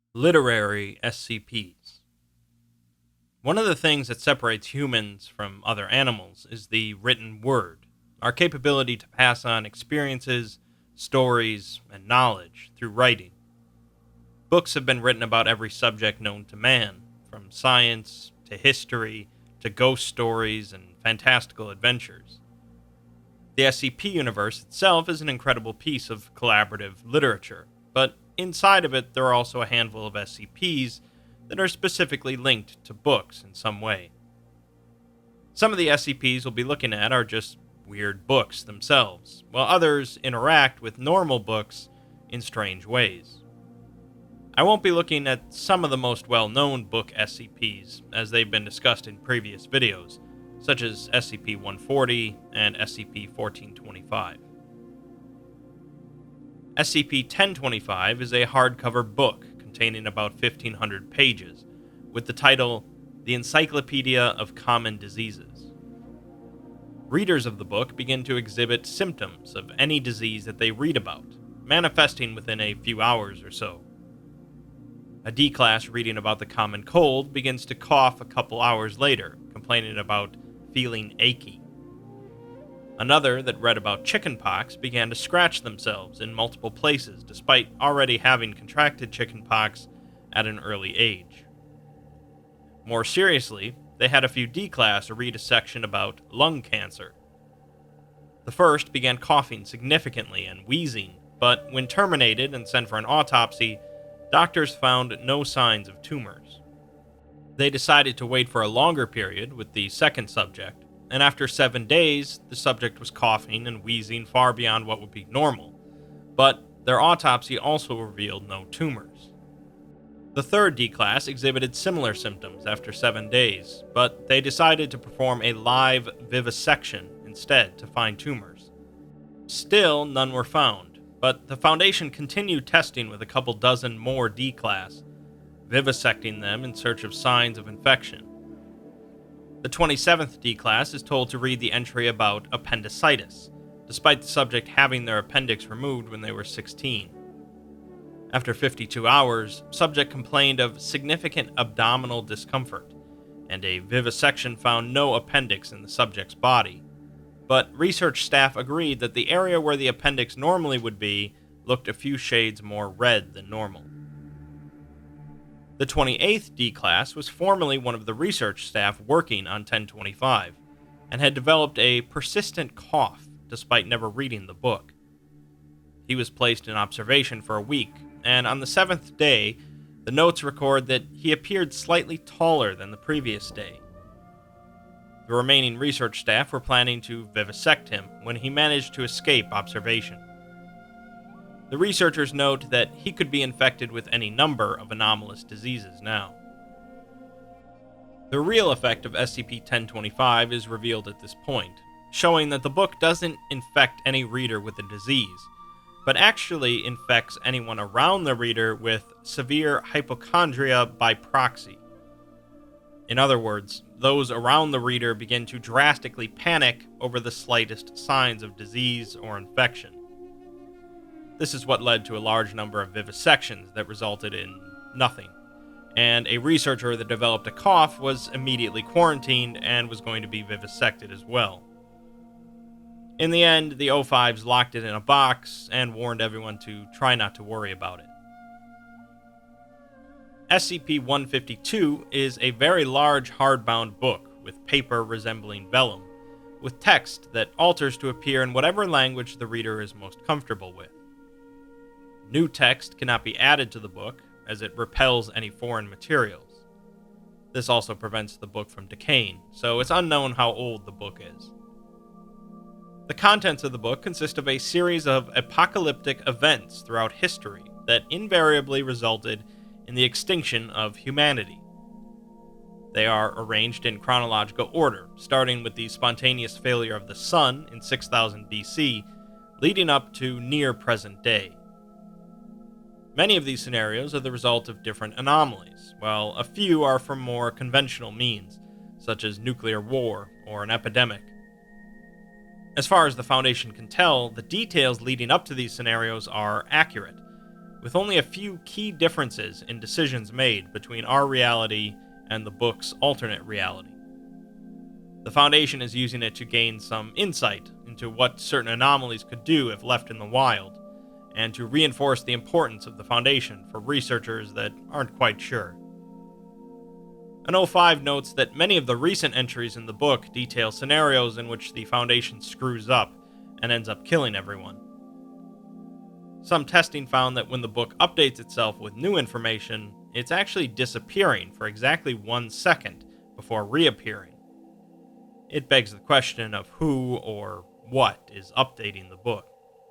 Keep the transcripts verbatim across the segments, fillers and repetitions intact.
Literary S C Ps. One of the things that separates humans from other animals is the written word, our capability to pass on experiences, stories, and knowledge through writing. Books have been written about every subject known to man, from science to history to ghost stories and fantastical adventures. The S C P universe itself is an incredible piece of collaborative literature, but inside of it there are also a handful of S C Ps that are specifically linked to books in some way. Some of the S C Ps we'll be looking at are just weird books themselves, while others interact with normal books in strange ways. I won't be looking at some of the most well-known book S C Ps, as they've been discussed in previous videos, such as S C P one forty and S C P fourteen twenty-five. S C P ten twenty-five is a hardcover book containing about fifteen hundred pages, with the title The Encyclopedia of Common Diseases. Readers of the book begin to exhibit symptoms of any disease that they read about, manifesting within a few hours or so. A D-class reading about the common cold begins to cough a couple hours later, complaining about feeling achy. Another that read about chickenpox began to scratch themselves in multiple places despite already having contracted chickenpox at an early age. More seriously, they had a few D-class read a section about lung cancer. The first began coughing significantly and wheezing, but when terminated and sent for an autopsy, doctors found no signs of tumors. They decided to wait for a longer period with the second subject, and after seven days, the subject was coughing and wheezing far beyond what would be normal, but their autopsy also revealed no tumors. The third D-class exhibited similar symptoms after seven days, but they decided to perform a live vivisection instead to find tumors. Still, none were found, but the Foundation continued testing with a couple dozen more D-class, vivisecting them in search of signs of infection. The twenty-seventh D-class is told to read the entry about appendicitis, despite the subject having their appendix removed when they were sixteen. After fifty-two hours, subject complained of significant abdominal discomfort, and a vivisection found no appendix in the subject's body. But research staff agreed that the area where the appendix normally would be looked a few shades more red than normal. The twenty-eighth D-class was formerly one of the research staff working on ten twenty-five, and had developed a persistent cough despite never reading the book. He was placed in observation for a week, and on the seventh day, the notes record that he appeared slightly taller than the previous day. The remaining research staff were planning to vivisect him when he managed to escape observation. The researchers note that he could be infected with any number of anomalous diseases now. The real effect of S C P ten twenty-five is revealed at this point, showing that the book doesn't infect any reader with a disease, but actually infects anyone around the reader with severe hypochondria by proxy. In other words, those around the reader begin to drastically panic over the slightest signs of disease or infection. This is what led to a large number of vivisections that resulted in nothing, and a researcher that developed a cough was immediately quarantined and was going to be vivisected as well. In the end, the O fives locked it in a box and warned everyone to try not to worry about it. S C P one fifty-two is a very large hardbound book with paper resembling vellum, with text that alters to appear in whatever language the reader is most comfortable with. New text cannot be added to the book, as it repels any foreign materials. This also prevents the book from decaying, so it's unknown how old the book is. The contents of the book consist of a series of apocalyptic events throughout history that invariably resulted in the extinction of humanity. They are arranged in chronological order, starting with the spontaneous failure of the sun in six thousand B C, leading up to near present day. Many of these scenarios are the result of different anomalies, while a few are from more conventional means, such as nuclear war or an epidemic. As far as the Foundation can tell, the details leading up to these scenarios are accurate, with only a few key differences in decisions made between our reality and the book's alternate reality. The Foundation is using it to gain some insight into what certain anomalies could do if left in the wild, and to reinforce the importance of the Foundation for researchers that aren't quite sure. An oh five notes that many of the recent entries in the book detail scenarios in which the Foundation screws up and ends up killing everyone. Some testing found that when the book updates itself with new information, it's actually disappearing for exactly one second before reappearing. It begs the question of who or what is updating the book.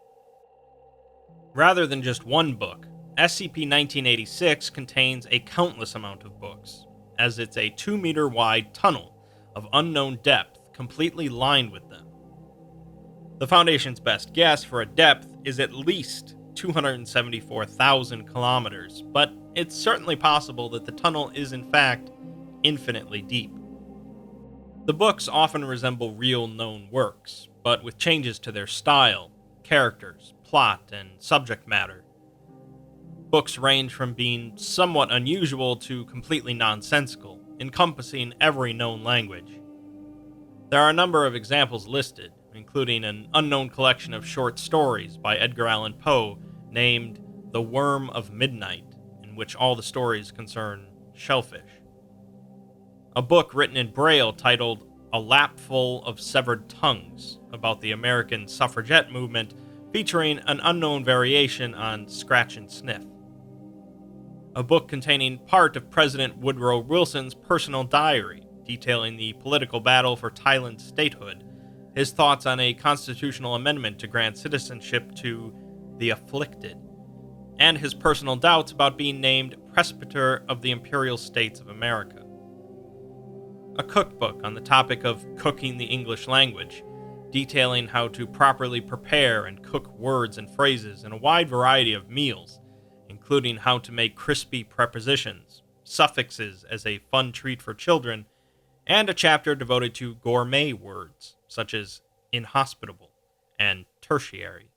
Rather than just one book, S C P nineteen eighty-six contains a countless amount of books, as it's a two meter wide tunnel of unknown depth completely lined with them. The Foundation's best guess for a depth is at least two hundred seventy-four thousand kilometers, but it's certainly possible that the tunnel is in fact infinitely deep. The books often resemble real known works, but with changes to their style, characters, plot, and subject matter. Books range from being somewhat unusual to completely nonsensical, encompassing every known language. There are a number of examples listed, including an unknown collection of short stories by Edgar Allan Poe named The Worm of Midnight, in which all the stories concern shellfish. A book written in Braille titled A Lapful of Severed Tongues, about the American suffragette movement, featuring an unknown variation on scratch and sniff. A book containing part of President Woodrow Wilson's personal diary, detailing the political battle for Thailand's statehood, his thoughts on a constitutional amendment to grant citizenship to the afflicted, and his personal doubts about being named Presbyter of the Imperial States of America. A cookbook on the topic of cooking the English language, detailing how to properly prepare and cook words and phrases in a wide variety of meals, including how to make crispy prepositions, suffixes as a fun treat for children, and a chapter devoted to gourmet words, such as inhospitable and tertiary.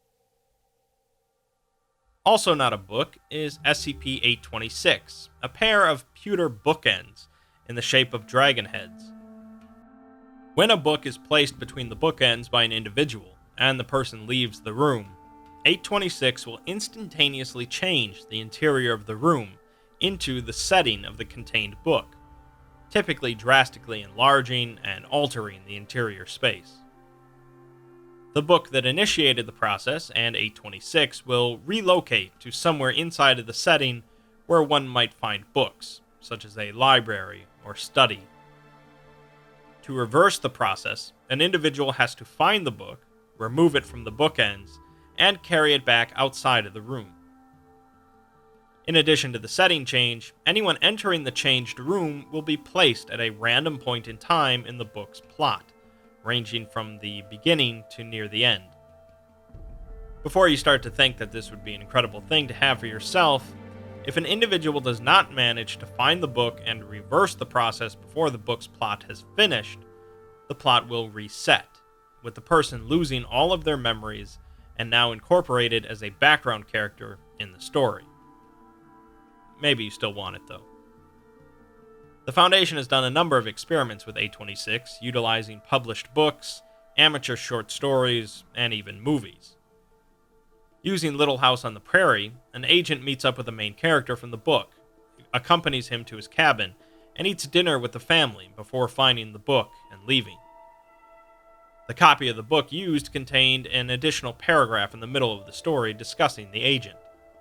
Also not a book is S C P eight twenty-six, a pair of pewter bookends in the shape of dragon heads. When a book is placed between the bookends by an individual and the person leaves the room, eight twenty-six will instantaneously change the interior of the room into the setting of the contained book, typically drastically enlarging and altering the interior space. The book that initiated the process, and eight twenty-six, will relocate to somewhere inside of the setting where one might find books, such as a library or study. To reverse the process, an individual has to find the book, remove it from the bookends, and carry it back outside of the room. In addition to the setting change, anyone entering the changed room will be placed at a random point in time in the book's plot, ranging from the beginning to near the end. Before you start to think that this would be an incredible thing to have for yourself, if an individual does not manage to find the book and reverse the process before the book's plot has finished, the plot will reset, with the person losing all of their memories and now incorporated as a background character in the story. Maybe you still want it, though. The Foundation has done a number of experiments with eight twenty-six, utilizing published books, amateur short stories, and even movies. Using Little House on the Prairie, an agent meets up with the main character from the book, accompanies him to his cabin, and eats dinner with the family before finding the book and leaving. The copy of the book used contained an additional paragraph in the middle of the story discussing the agent.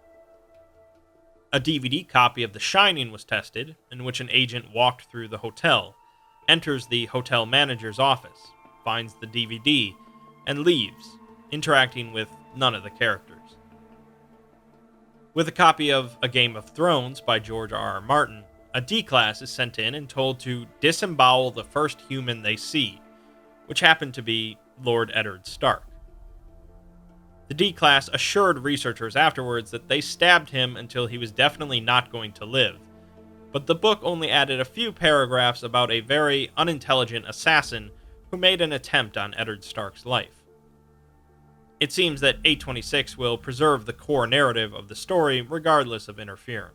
A D V D copy of The Shining was tested, in which an agent walked through the hotel, enters the hotel manager's office, finds the D V D, and leaves, interacting with none of the characters. With a copy of A Game of Thrones by George R. R. Martin, a D-Class is sent in and told to disembowel the first human they see, which happened to be Lord Eddard Stark. The D-Class assured researchers afterwards that they stabbed him until he was definitely not going to live, but the book only added a few paragraphs about a very unintelligent assassin who made an attempt on Eddard Stark's life. It seems that eight twenty-six will preserve the core narrative of the story regardless of interference.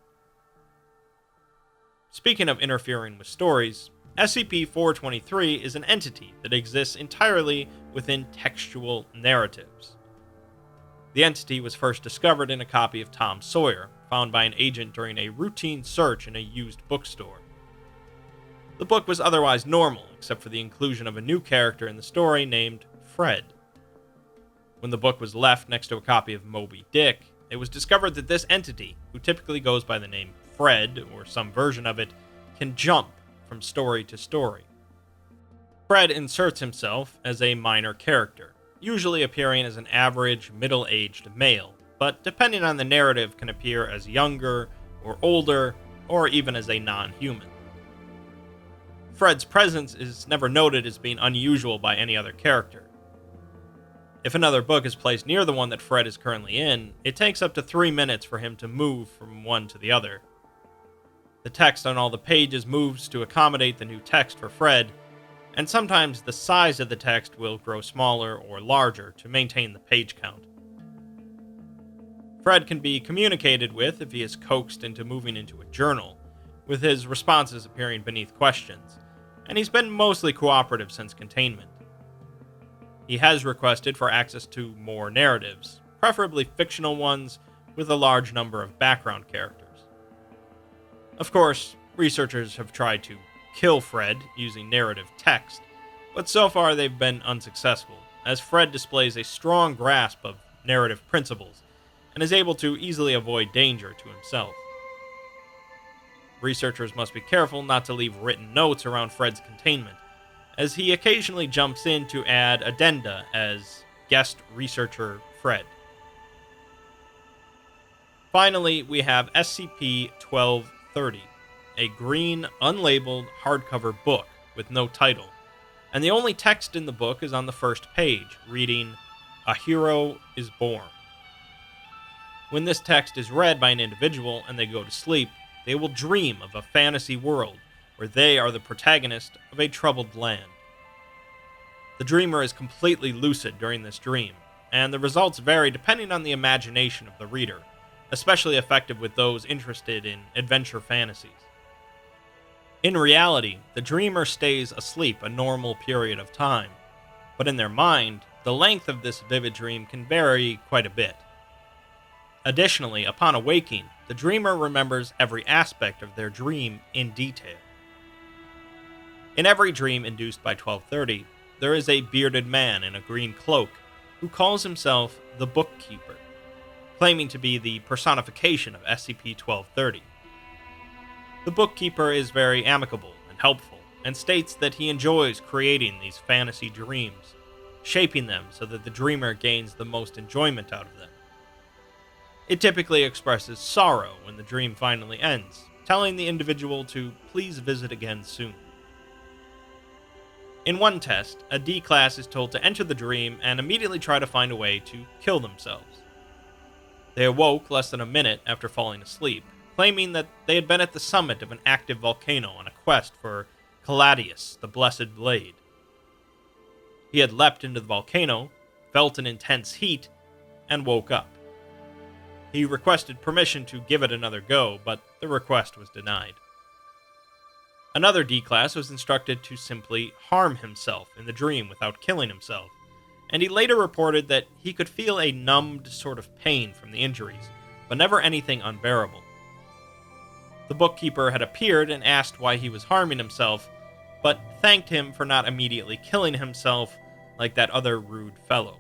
Speaking of interfering with stories, S C P four twenty-three is an entity that exists entirely within textual narratives. The entity was first discovered in a copy of Tom Sawyer, found by an agent during a routine search in a used bookstore. The book was otherwise normal, except for the inclusion of a new character in the story named Fred. When the book was left next to a copy of Moby Dick, it was discovered that this entity, who typically goes by the name Fred, or some version of it, can jump from story to story. Fred inserts himself as a minor character, usually appearing as an average, middle-aged male, but depending on the narrative can appear as younger, or older, or even as a non-human. Fred's presence is never noted as being unusual by any other character. If another book is placed near the one that Fred is currently in, it takes up to three minutes for him to move from one to the other. The text on all the pages moves to accommodate the new text for Fred, and sometimes the size of the text will grow smaller or larger to maintain the page count. Fred can be communicated with if he is coaxed into moving into a journal, with his responses appearing beneath questions, and he's been mostly cooperative since containment. He has requested for access to more narratives, preferably fictional ones with a large number of background characters. Of course, researchers have tried to kill Fred using narrative text, but so far they've been unsuccessful, as Fred displays a strong grasp of narrative principles and is able to easily avoid danger to himself. Researchers must be careful not to leave written notes around Fred's containment, as he occasionally jumps in to add addenda as guest researcher Fred. Finally, we have S C P twelve thirty, a green, unlabeled, hardcover book with no title, and the only text in the book is on the first page, reading, "A hero is born." When this text is read by an individual and they go to sleep, they will dream of a fantasy world where they are the protagonist of a troubled land. The dreamer is completely lucid during this dream, and the results vary depending on the imagination of the reader, especially effective with those interested in adventure fantasies. In reality, the dreamer stays asleep a normal period of time, but in their mind, the length of this vivid dream can vary quite a bit. Additionally, upon awaking, the dreamer remembers every aspect of their dream in detail. In every dream induced by twelve thirty, there is a bearded man in a green cloak who calls himself the Bookkeeper, claiming to be the personification of S C P twelve thirty. The Bookkeeper is very amicable and helpful, and states that he enjoys creating these fantasy dreams, shaping them so that the dreamer gains the most enjoyment out of them. It typically expresses sorrow when the dream finally ends, telling the individual to please visit again soon. In one test, a D-class is told to enter the dream and immediately try to find a way to kill themselves. They awoke less than a minute after falling asleep, claiming that they had been at the summit of an active volcano on a quest for Caladius, the Blessed Blade. He had leapt into the volcano, felt an intense heat, and woke up. He requested permission to give it another go, but the request was denied. Another D-class was instructed to simply harm himself in the dream without killing himself, and he later reported that he could feel a numbed sort of pain from the injuries, but never anything unbearable. The Bookkeeper had appeared and asked why he was harming himself, but thanked him for not immediately killing himself like that other rude fellow.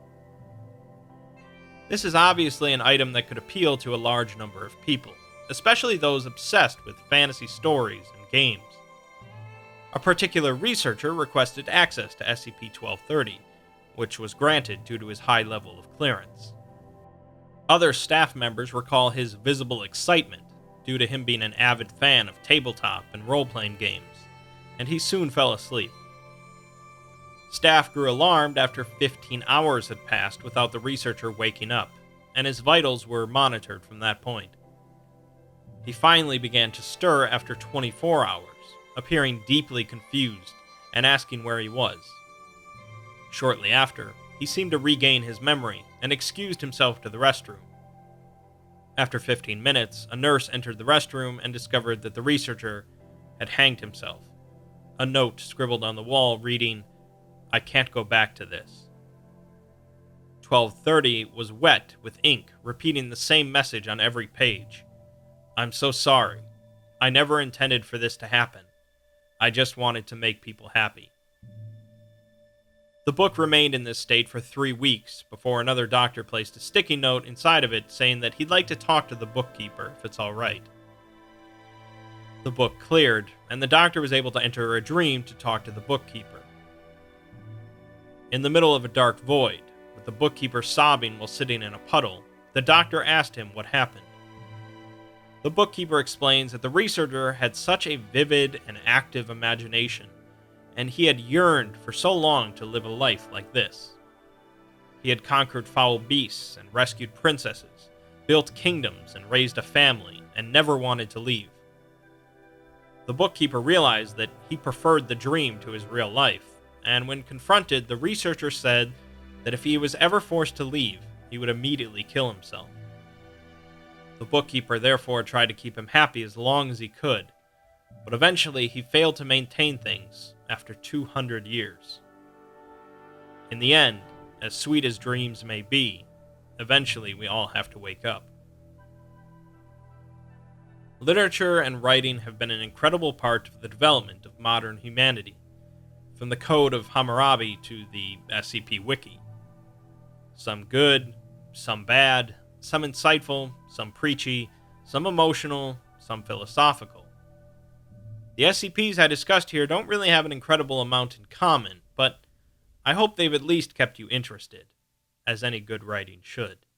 This is obviously an item that could appeal to a large number of people, especially those obsessed with fantasy stories and games. A particular researcher requested access to S C P twelve thirty, which was granted due to his high level of clearance. Other staff members recall his visible excitement due to him being an avid fan of tabletop and role-playing games, and he soon fell asleep. Staff grew alarmed after fifteen hours had passed without the researcher waking up, and his vitals were monitored from that point. He finally began to stir after twenty-four hours, appearing deeply confused and asking where he was. Shortly after, he he seemed to regain his memory and excused himself to the restroom. After fifteen minutes, a nurse entered the restroom and discovered that the researcher had hanged himself. A note scribbled on the wall reading, "I can't go back to this." twelve thirty was wet with ink, repeating the same message on every page. "I'm so sorry. I never intended for this to happen. I just wanted to make people happy." The book remained in this state for three weeks before another doctor placed a sticky note inside of it saying that he'd like to talk to the bookkeeper if it's alright. The book cleared, and the doctor was able to enter a dream to talk to the bookkeeper. In the middle of a dark void, with the bookkeeper sobbing while sitting in a puddle, the doctor asked him what happened. The bookkeeper explains that the researcher had such a vivid and active imagination, and he had yearned for so long to live a life like this. He had conquered foul beasts and rescued princesses, built kingdoms and raised a family, and never wanted to leave. The bookkeeper realized that he preferred the dream to his real life, and when confronted, the researcher said that if he was ever forced to leave, he would immediately kill himself. The bookkeeper therefore tried to keep him happy as long as he could, but eventually he failed to maintain things after two hundred years. In the end, as sweet as dreams may be, eventually we all have to wake up. Literature and writing have been an incredible part of the development of modern humanity, from the Code of Hammurabi to the S C P Wiki. Some good, some bad, some insightful, some preachy, some emotional, some philosophical. The S C Ps I discussed here don't really have an incredible amount in common, but I hope they've at least kept you interested, as any good writing should.